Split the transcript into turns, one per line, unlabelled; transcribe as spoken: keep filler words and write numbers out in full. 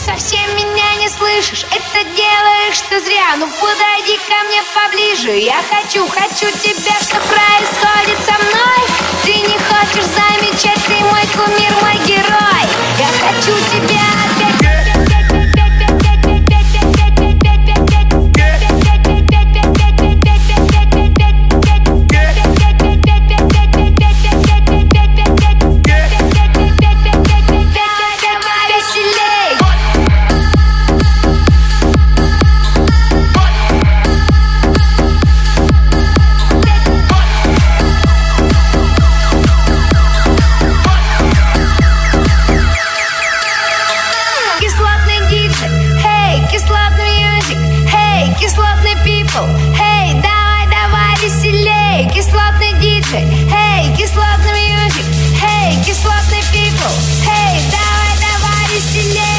совсем меня не слышишь, это делаешь ты зря. Ну подойди ко мне поближе, я хочу, хочу тебя. Что происходит со мной? Ты не хочешь замечать, ты мой кумир, мой герой. Я хочу тебя опять. Hey, давай, давай веселей, кислотный диджей. Hey, кислотный мьюзик. Hey, кислотный people. Hey, давай, давай веселей.